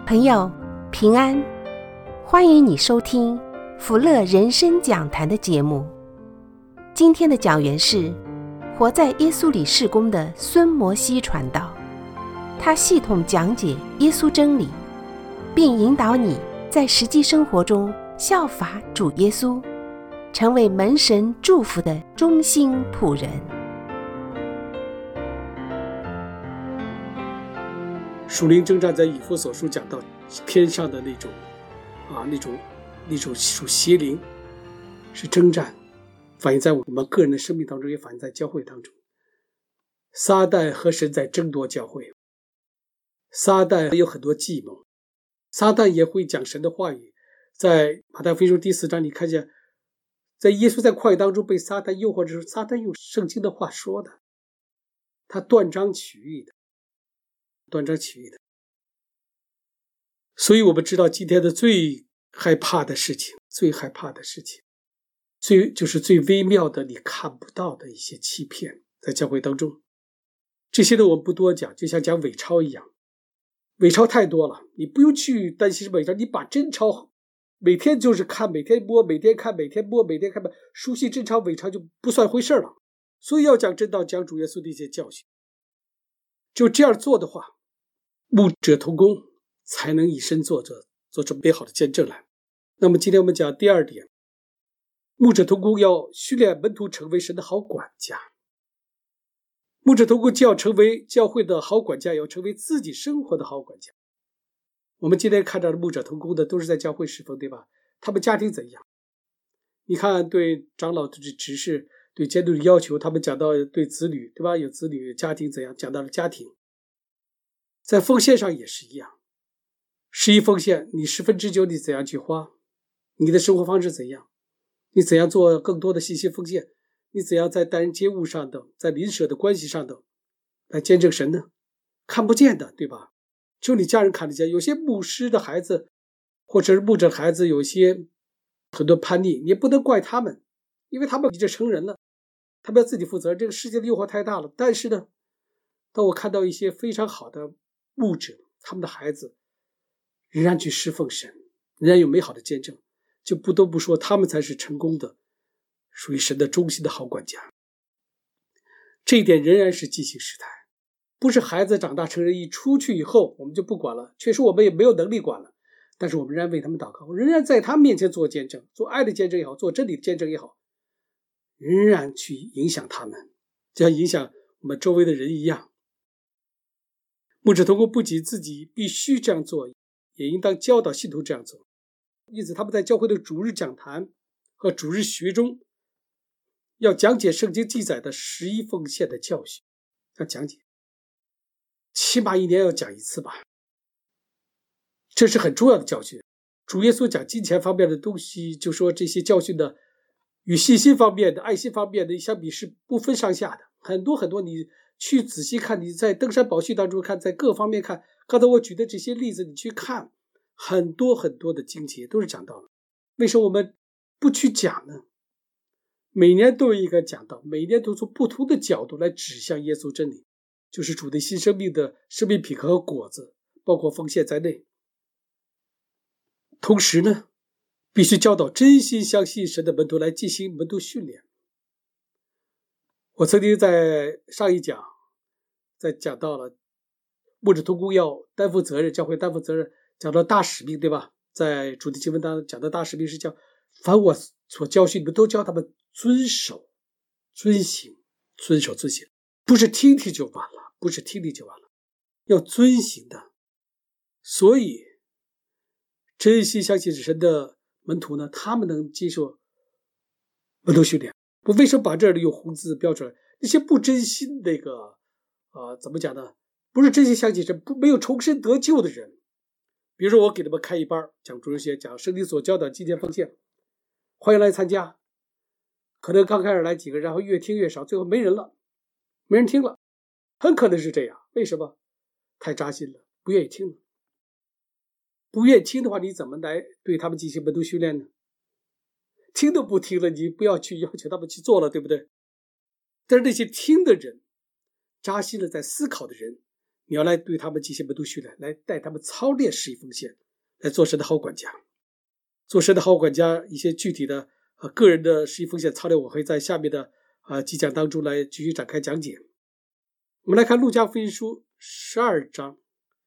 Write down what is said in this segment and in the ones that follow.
朋友平安，欢迎你收听福乐人生讲坛的节目。今天的讲员是活在耶稣里事工的孙摩西传道，他系统讲解耶稣真理，并引导你在实际生活中效法主耶稣，成为门神祝福的忠心仆人。 属灵征战在以弗所书讲到天上的那种属邪灵是征战，反映在我们个人的生命当中，也反映在教会当中。撒旦和神在争夺教会，撒旦有很多计谋，撒旦也会讲神的话语。在马太福音书第4章，你看见在耶稣在旷野当中被撒旦诱惑的时候，撒旦用圣经的话说的，他断章取义的。所以我们知道今天的最害怕的事情，就是最微妙的你看不到的一些欺骗，在教会当中。这些呢我们不多讲，就像讲伪钞一样，伪钞太多了，你不用去担心伪钞，你把真钞每天就是看，每天摸，每天看，每天摸，每天看，熟悉真钞伪钞就不算回事了。所以要讲真道，讲主耶稣的一些教训。就这样做的话，牧者同工才能以身作则，做出美好的见证来。那么今天我们讲第二点，牧者同工要训练门徒成为神的好管家。牧者同工既要成为教会的好管家，也要成为自己生活的好管家。我们今天看到的牧者同工的都是在教会侍奉，对吧？他们家庭怎样？你看对长老的指示，对监督的要求，他们讲到对子女，对吧？有子女家庭怎样，讲到了家庭。在奉献上也是一样，11奉献，你9/10你怎样去花？你的生活方式怎样？你怎样做更多的信息奉献？你怎样在待人接物上的，在邻舍的关系上的来见证神呢？看不见的，对吧？只有你家人看得见。有些牧师的孩子或者是牧者的孩子有些很多叛逆，你也不能怪他们，因为他们已经成人了，他们要自己负责，这个世界的诱惑太大了。但是呢，当我看到一些非常好的牧者，他们的孩子仍然去侍奉神，仍然有美好的见证，就不得不说他们才是成功的，属于神的忠心的好管家。这一点仍然是记性时代，不是孩子长大成人一出去以后我们就不管了，确实我们也没有能力管了，但是我们仍然为他们祷告，仍然在他们面前做见证，做爱的见证也好，做真理的见证也好，仍然去影响他们，就像影响我们周围的人一样。牧者同工不仅自己必须这样做，也应当教导信徒这样做。因此他们在教会的主日讲坛和主日学中要讲解圣经记载的11奉献的教训，要讲解，起码1年要讲1次吧。这是很重要的教训。主耶稣讲金钱方面的东西，就说这些教训的与信心方面的、爱心方面的相比是不分上下的。很多你去仔细看，你在登山宝训当中看，在各方面看，刚才我举的这些例子你去看，很多的经节都是讲到了。为什么我们不去讲呢？每年都有一个讲道，每年都从不同的角度来指向耶稣真理，就是主的新生命的生命品格和果子，包括奉献在内。同时呢，必须教导真心相信神的门徒来进行门徒训练。我曾经在上一讲在讲到了牧者同工要担负责任，教会担负责任，讲到大使命，对吧？在主题经文当中讲的大使命是叫凡我所教训你们都教他们遵守、遵行，不是听听就完了，要遵行的。所以真心相信神的门徒呢，他们能接受门徒训练。我为什么把这里用红字标出来？那些不真心那个怎么讲呢？不是真心相信神，没有重生得救的人，比如说我给他们开一班讲主日学，讲圣经所教的金钱奉献，欢迎来参加。可能刚开始来几个，然后越听越少，最后没人了，没人听了，很可能是这样。为什么？太扎心了，不愿意听了。不愿意听的话，你怎么来对他们进行门徒训练呢？听都不听了，你不要去要求他们去做了，对不对？但是那些听的人，扎心了在思考的人， 你要来对他们进行门徒训练，来带他们操练十一奉献，来做神的好管家。做神的好管家一些具体的个人的十一奉献操练，我会在下面的几讲当中来继续展开讲解。我们来看路加福音书12章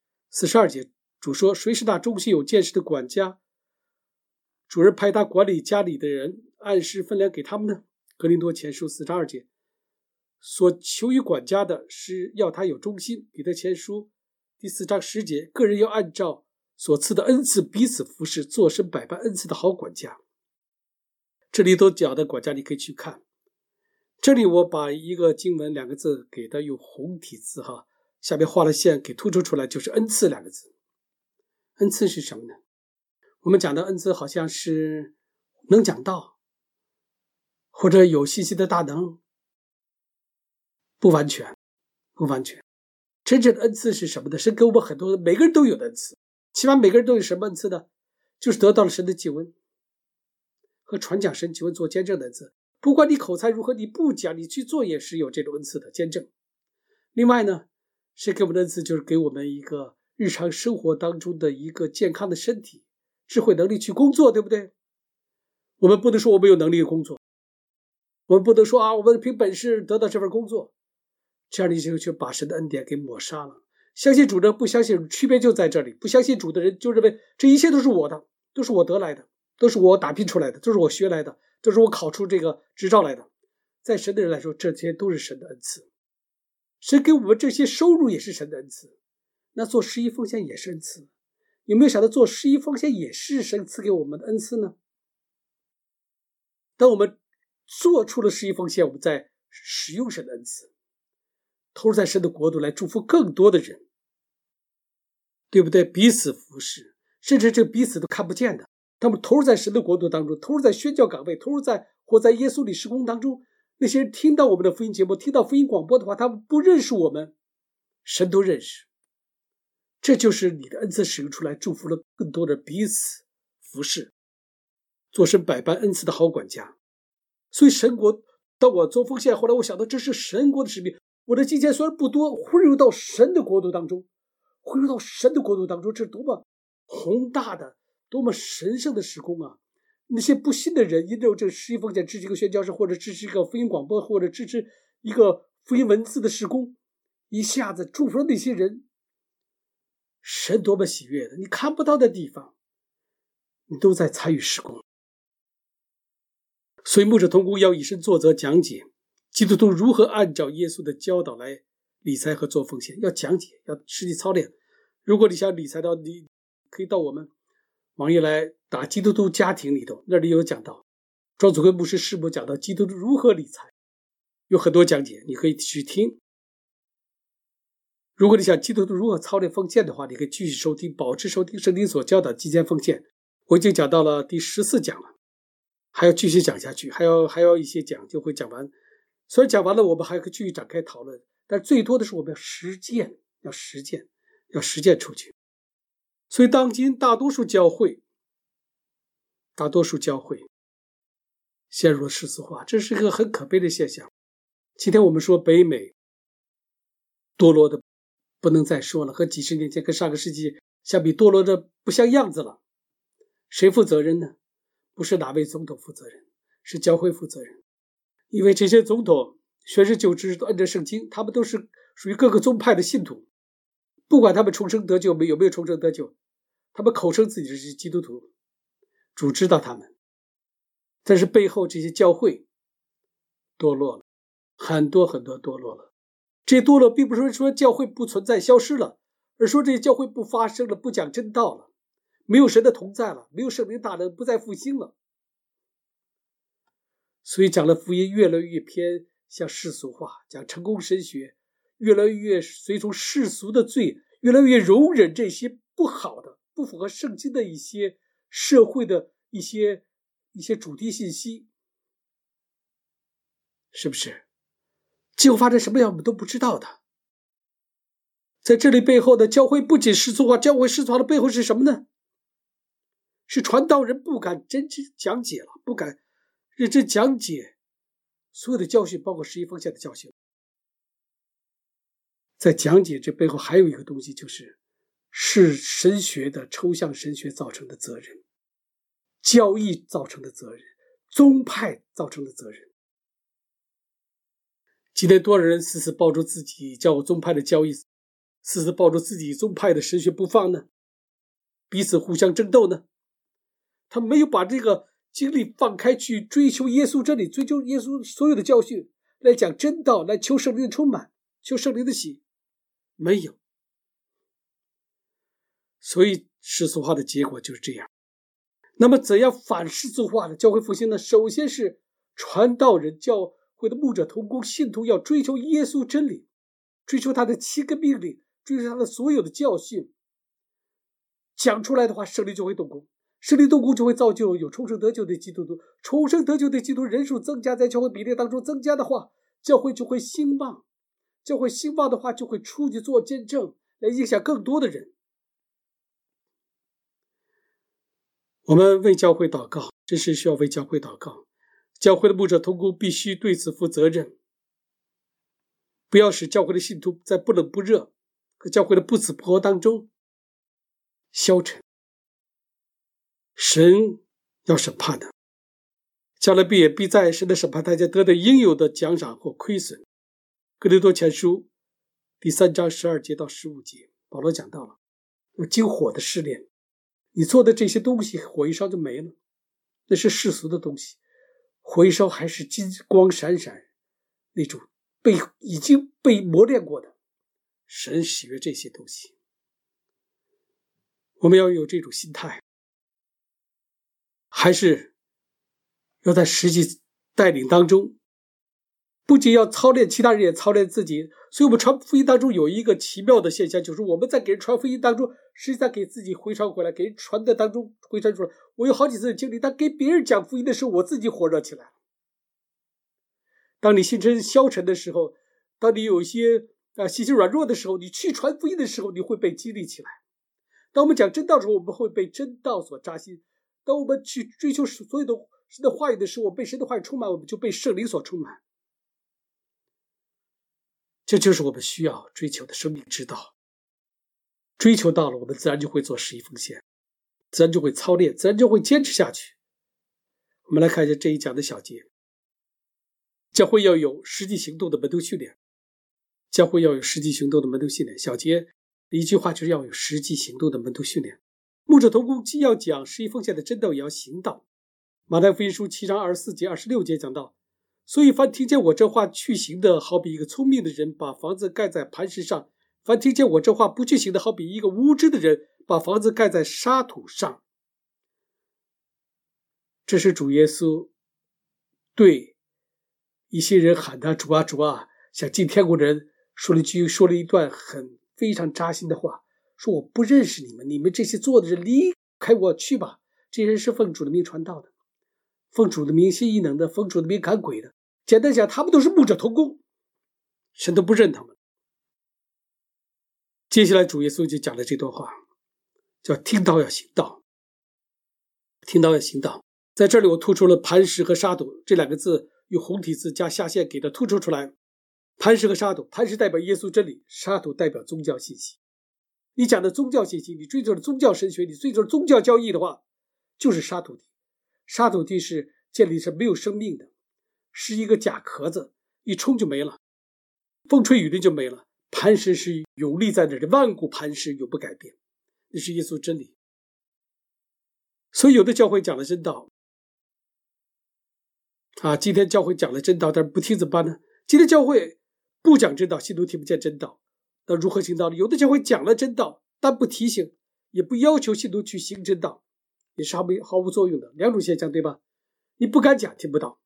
42节，主说：谁是那忠心有见识的管家？主人派他管理家里的人，按时分粮给他们呢？哥林多前书4章2节，所求于管家的是要他有忠心。彼得前书第4章10节，个人要按照所赐的恩赐彼此服侍，做神百般恩赐的好管家。这里都讲的管家你可以去看。这里我把一个经文2个字给它用红体字下面画了线给突出出来，就是恩赐2个字。恩赐是什么呢？我们讲的恩赐好像是能讲道，或者有信息的大能，不完全。真正的恩赐是什么呢？是给我们很多每个人都有的恩赐。起码每个人都有什么恩赐呢？就是得到了神的救恩和传讲神救恩做见证的恩赐。不管你口才如何，你不讲，你去做也是有这种恩赐的见证。另外呢，是给我们的恩赐就是给我们一个日常生活当中的一个健康的身体、智慧能力去工作，对不对？我们不能说我们有能力工作，我们不能说我们凭本事得到这份工作，这样你就把神的恩典给抹杀了。相信主的不相信主区别就在这里，不相信主的人就认为这一切都是我的，都是我得来的，都是我打拼出来的，都是我学来的，都是我考出这个执照来的。在神的人来说，这些都是神的恩赐。神给我们这些收入也是神的恩赐，那做十一奉献也是恩赐。有没有想到做十一奉献也是神赐给我们的恩赐呢？当我们做出了十一奉献，我们在使用神的恩赐，投入在神的国度来祝福更多的人，对不对？彼此服侍，甚至这彼此都看不见的，他们投入在神的国度当中，投入在宣教岗位，投入在活在耶稣里事工当中。那些人听到我们的福音节目，听到福音广播的话，他们不认识我们，神都认识。这就是你的恩赐使用出来，祝福了更多的彼此服侍，做神百般恩赐的好管家。所以神国，当我做奉献，后来我想到这是神国的使命。我的金钱虽然不多，汇入到神的国度当中，这是多么宏大的，多么神圣的事工啊！那些不信的人，因为这十一奉献支持一个宣教士，或者支持一个福音广播，或者支持一个福音文字的事工，一下子祝福了那些人。神多么喜悦的，你看不到的地方，你都在参与事工。所以牧者同工要以身作则，讲解基督徒如何按照耶稣的教导来理财和做奉献，要讲解，要实际操练。如果你想理财到，你可以到我们网页来打基督徒家庭里头，那里有讲到庄祖圭牧师师母讲到基督徒如何理财，有很多讲解，你可以去听。如果你想基督徒如何操练奉献的话，你可以继续收听，保持收听圣经所教导基间奉献。我已经讲到了第14讲了，还要继续讲下去，还要一些讲就会讲完。虽然讲完了，我们还可以继续展开讨论，但最多的是我们要实践出去。所以当今大多数教会陷入了世俗化，这是一个很可悲的现象。今天我们说北美堕落的不能再说了，和几十年前跟上个世纪相比，堕落的不像样子了。谁负责任呢？不是哪位总统负责任，是教会负责任。因为这些总统宣誓就职都按照圣经，他们都是属于各个宗派的信徒，不管他们重生得救有没有重生得救，他们口称自己是基督徒，主知道他们。但是背后这些教会堕落了，很多堕落了。这些堕落并不是说教会不存在消失了，而说这些教会不发生了，不讲真道了，没有神的同在了，没有圣灵大能，不再复兴了。所以讲了福音越来越偏向世俗化，讲成功神学越来越随从世俗的罪，越来越容忍这些不好的、不符合圣经的一些社会的一些主题信息，是不是？结果发展什么样我们都不知道的。在这里背后的教会不仅世俗化，教会世俗化的背后是什么呢？是传道人不敢真正讲解了，不敢认真讲解所有的教训，包括十一奉献的教训。 在讲解这背后还有一个东西，是神学的抽象神学造成的责任，教义造成的责任，宗派造成的责任。今天多少人死死抱住自己教宗派的教义，死死抱住自己宗派的神学不放呢？彼此互相争斗呢？他没有把这个精力放开去追求耶稣真理，追求耶稣所有的教训，来讲真道，来求圣灵的充满，求圣灵的喜，没有。所以世俗化的结果就是这样。那么怎样反世俗化的教会复兴呢？首先是传道人、教会的牧者同工，信徒要追求耶稣真理，追求他的7个命令，追求他的所有的教训。讲出来的话，圣灵就会动工，圣灵动工就会造就有重生得救的基督徒，重生得救的基督徒人数增加，在教会比例当中增加的话，教会就会兴旺，教会兴旺的话就会出去做见证，来影响更多的人。我们为教会祷告，真是需要为教会祷告。教会的牧者同工必须对此负责任，不要使教会的信徒在不冷不热和教会的不死不活当中消沉。神要审判的，将来必在神的审判台下得到应有的奖赏或亏损。哥林多前书第3章12节到15节，保罗讲到了经火的试炼，你做的这些东西火一烧就没了，那是世俗的东西，火一烧还是金光闪闪，那种已经被磨练过的。神喜悦这些东西，我们要有这种心态，还是要在实际带领当中，不仅要操练其他人，也操练自己。所以我们传福音当中有一个奇妙的现象，就是我们在给人传福音当中，实际上给自己回传回来，给人传的当中回传出来。我有好几次的经历，当给别人讲福音的时候，我自己火热起来了。当你心神消沉的时候，当你有一些心情软弱的时候，你去传福音的时候，你会被激励起来。当我们讲真道的时候，我们会被真道所扎心。当我们去追求所有的神的话语的时候，被神的话语充满，我们就被圣灵所充满。这就是我们需要追求的生命之道。追求到了，我们自然就会做十一奉献，自然就会操练，自然就会坚持下去。我们来看一下这一讲的小节。教会要有实际行动的门徒训练，教会要有实际行动的门徒训练。小节一句话就是要有实际行动的门徒训练。牧者同工既要讲十一奉献的真道，也要行道。马太福音书7章24节26节讲到，所以凡听见我这话去行的，好比一个聪明的人把房子盖在磐石上；凡听见我这话不去行的，好比一个无知的人把房子盖在沙土上。这是主耶稣对一些人喊他主啊主啊，想进天国的人说了一段非常扎心的话，说我不认识你们，你们这些做的人离开我去吧。这些人是奉主的名传道的，奉主的名行异能的，奉主的名赶鬼的。简单讲，他们都是牧者同工，神都不认他们。接下来主耶稣就讲了这段话，叫听道要行道，听道要行道。在这里我突出了磐石和沙土这两个字，用红体字加下线给它突出出来。磐石和沙土，磐石代表耶稣真理，沙土代表宗教信息。你讲的宗教信息，你追求的宗教神学，你追求的宗教教义的话，就是沙土地。沙土地是建立是没有生命的，是一个假壳子，一冲就没了，风吹雨淋就没了。磐石是永立在那里，万古磐石永不改变，那是耶稣真理。所以有的教会讲了真道今天教会讲了真道，但是不听怎么办呢？今天教会不讲真道，信徒听不见真道，那如何行道呢？有的教会讲了真道，但不提醒，也不要求信徒去行真道，也是毫无作用的，两种现象，对吧？你不敢讲，听不到；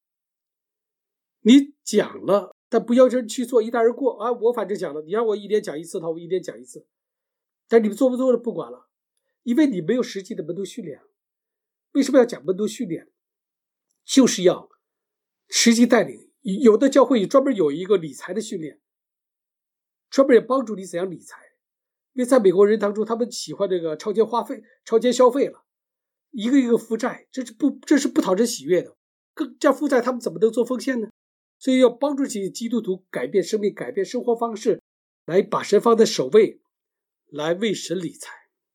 你讲了，但不要求人去做，一带而过我反正讲了，你让我一年讲一次，我一年讲一次，但你们做不做的不管了，因为你没有实际的门徒训练。为什么要讲门徒训练？就是要实际带领。有的教会专门有一个理财的训练，专门也帮助你怎样理财。因为在美国人当中，他们喜欢这个超前花费、超前消费了，一个一个负债，这是不讨人喜悦的。这样负债他们怎么能做奉献呢？所以要帮助这些基督徒改变生命，改变生活方式， 来把神放在首位，来为神理财。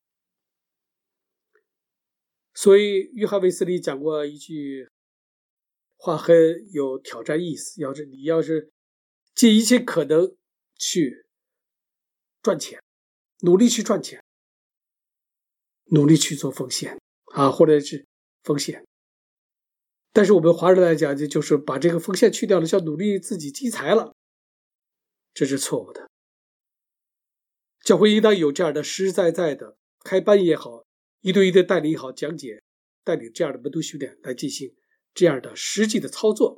所以约翰卫斯理讲过一句话很有挑战意思，你要是尽一切可能去赚钱，努力去赚钱，努力去做奉献或者是奉献。但是我们华人来讲，就是把这个奉献去掉了，叫努力自己积财了，这是错误的。教会应当有这样的实实在在的开班也好，一对一的带领也好，讲解带领这样的门徒训练来进行这样的实际的操作。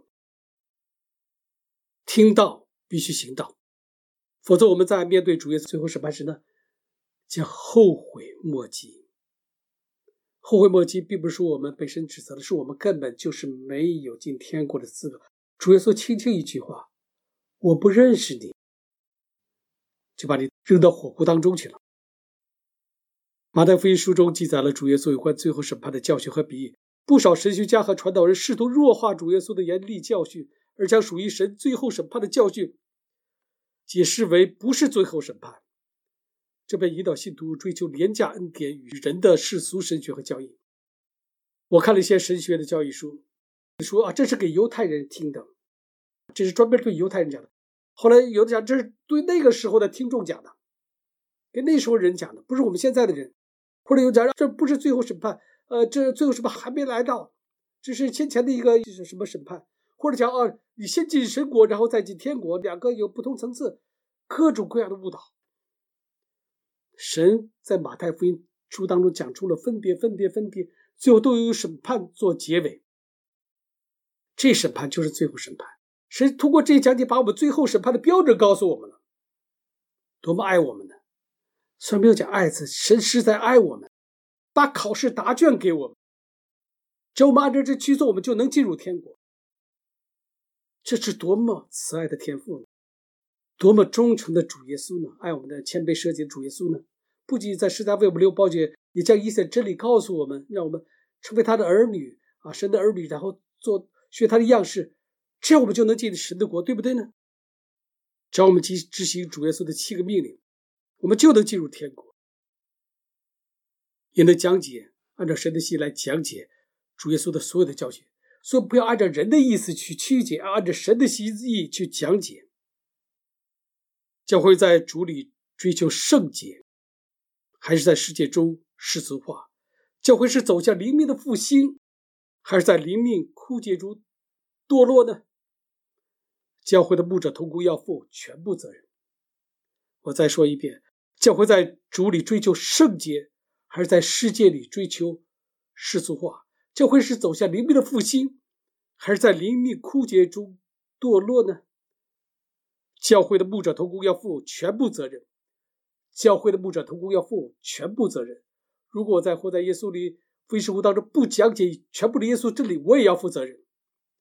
听道必须行道，否则我们在面对主耶稣最后审判时呢，将后悔莫及。后悔莫及并不是说我们被神指责的，是我们根本就是没有进天国的资格。主耶稣轻轻一句话，我不认识你，就把你扔到火湖当中去了。马太福音书中记载了主耶稣有关最后审判的教训和比喻，不少神学家和传道人试图弱化主耶稣的严厉教训，而将属于神最后审判的教训解释为不是最后审判，这被引导信徒追求廉价恩典与人的世俗神学和教义。我看了一些神学的教义书，说这是给犹太人听的，这是专门对犹太人讲的。后来有的讲这是对那个时候的听众讲的，给那时候人讲的，不是我们现在的人。或者有讲这不是最后审判，这最后审判还没来到，这是先前的一个什么审判。或者讲你先进神国，然后再进天国，两个有不同层次，各种各样的误导。神在马太福音书当中讲出了分别，最后都有审判做结尾。这审判就是最后审判。神通过这一讲解把我们最后审判的标准告诉我们了，多么爱我们呢？虽然没有讲爱字，神实在爱我们，把考试答卷给我们，只要我们按照这去做，我们就能进入天国。这是多么慈爱的天父呢？多么忠诚的主耶稣呢？爱我们的谦卑舍己的主耶稣呢？不仅在十字架为我们流宝血，也将一切真理告诉我们，让我们成为他的儿女神的儿女，然后学他的样式，这样我们就能进神的国，对不对呢？只要我们执行主耶稣的7个命令，我们就能进入天国。也能讲解，按照神的心来讲解主耶稣的所有的教训。所以不要按照人的意思去曲解，按照神的心意去讲解。教会在主里追求圣洁，还是在世界中世俗化？教会是走向灵命的复兴，还是在灵命枯竭中堕落呢？教会的牧者同工要负全部责任。我再说一遍，教会在主里追求圣洁，还是在世界里追求世俗化？教会是走向灵命的复兴，还是在灵命枯竭中堕落呢？教会的牧者同工要负全部责任。教会的牧者同工要负全部责任。如果我在活在耶稣里福音生活当中不讲解全部的耶稣真理，我也要负责任。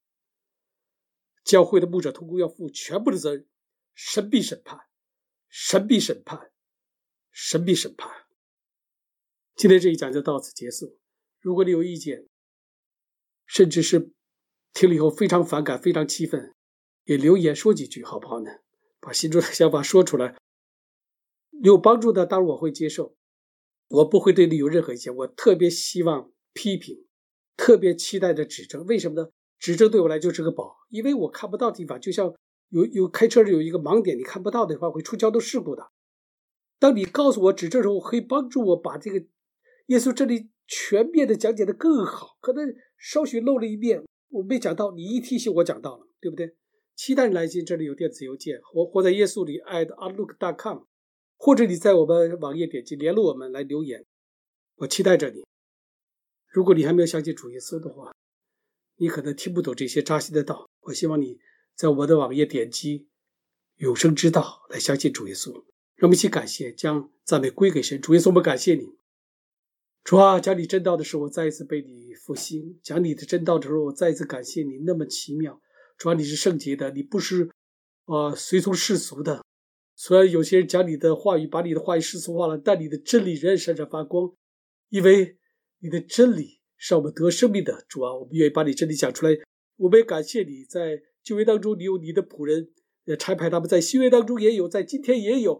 教会的牧者同工要负全部的责任。神必审判，神必审判，神必审判。今天这一讲就到此结束。如果你有意见，甚至是听了以后非常反感、非常气愤，也留言说几句好不好呢？把心中的想法说出来，有帮助的当然我会接受，我不会对你有任何意见。我特别希望批评，特别期待着指正。为什么呢？指正对我来就是个宝，因为我看不到地方，就像有开车有一个盲点，你看不到的话会出交通事故的。当你告诉我指正的时候，可以帮助我把这个耶稣真理全面的讲解的更好。可能稍许漏了一面，我没讲到，你一提醒我讲到了，对不对？期待你来信，这里有电子邮件，活在耶稣里@outlook.com， 或者你在我们网页点击联络我们来留言，我期待着你。如果你还没有相信主耶稣的话，你可能听不懂这些扎心的道，我希望你在我的网页点击永生之道来相信主耶稣。让我们一起感谢，将赞美归给神。主耶稣，我们感谢你。主啊，讲你真道的时候，我再一次被你复兴；讲你的真道的时候，我再一次感谢你，那么奇妙。主啊，你是圣洁的，你不是随从世俗的。虽然有些人讲你的话语，把你的话语世俗化了，但你的真理仍然闪闪发光，因为你的真理是让我们得生命的。主啊，我们愿意把你真理讲出来。我们也感谢你，在旧约当中你有你的仆人差派他们，在新约当中也有，在今天也有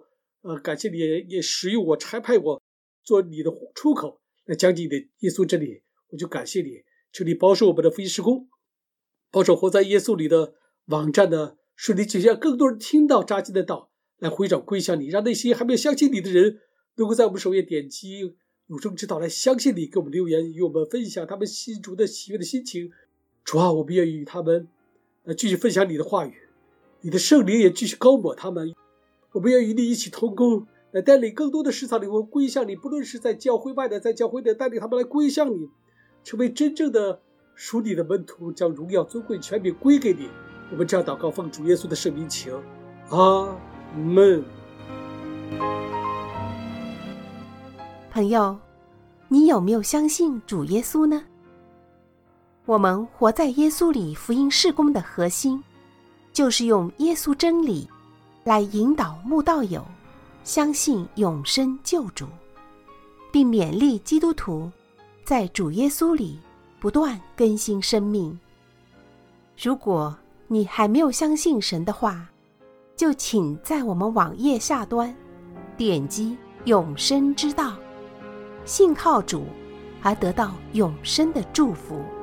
感谢你也使用我，差派我做你的出口，来讲解你的耶稣真理。我就感谢你，求你保守我们的福音事工，保守活在耶稣里的网站的顺利进行，让更多人听到扎基的道，来回转归向你，让那些还没有相信你的人能够在我们首页点击永生之道来相信你，给我们留言，与我们分享他们信主的喜悦的心情。主啊，我们愿意与他们继续分享你的话语，你的圣灵也继续高抹他们。我们愿与你一起同工，来带领更多的市场灵魂归向你，不论是在教会外的，在教会内，带领他们来归向你，成为真正的属你的门徒，将荣耀尊贵权柄归给你。我们这样祷告，奉主耶稣的圣名求，阿们。 朋友，你有没有相信主耶稣呢？我们活在耶稣里福音事工的核心，就是用耶稣真理来引导慕道友相信永生救主，并勉励基督徒在主耶稣里不断更新生命。如果你还没有相信神的话，就请在我们网页下端点击永生之道，信靠主而得到永生的祝福。